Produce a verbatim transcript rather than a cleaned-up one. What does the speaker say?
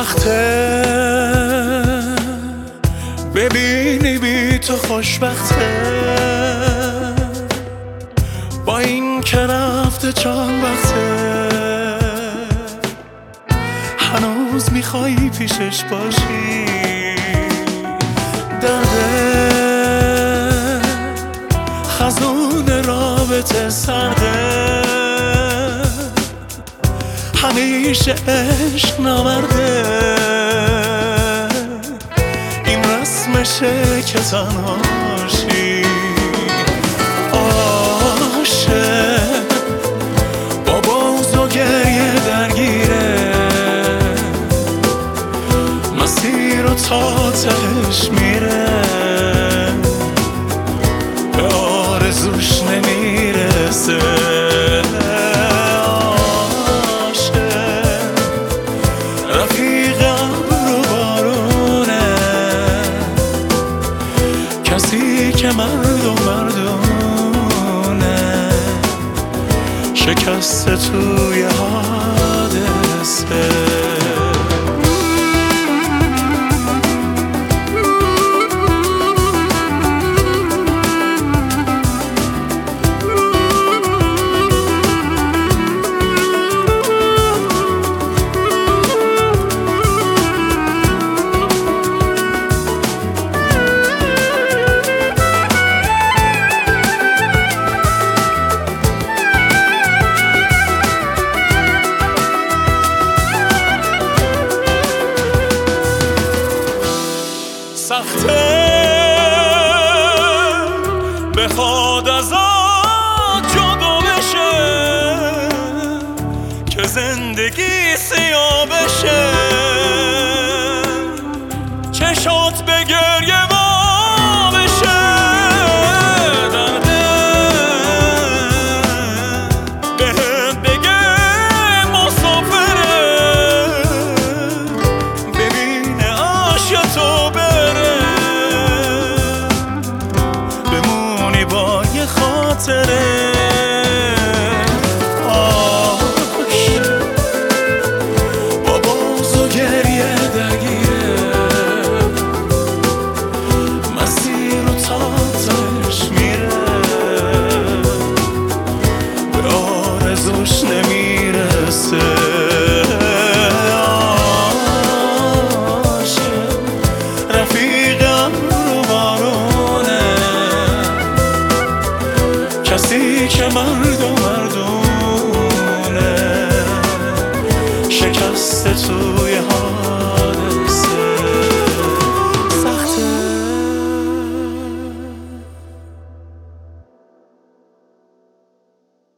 سخته ببینی بی تو خوشبخته، با این که رفته چند وقته هنوز میخوای پیشش باشی. درده خزون رابطه سرده، همیشه عشق نامرده، این رسمشه که تنها باشی. عاشق با بغض و گریه درگیره، مسیر رو تا تهش میره، به آرزوش نمیرسه. کسی که مردم مردونه شکسته توی حادثه. سخته بخواد ازت جدا بشه که زندگی سیاه بشه، چشات به گریه وا بشه. درده بهت بگه مسافره، ببینه عاشق تو بره، بمونی با یه خاطره. با بغض و گریه درگیره، مسیر رو تا تهش میره، به آرزوش نمیرسه. کسی که من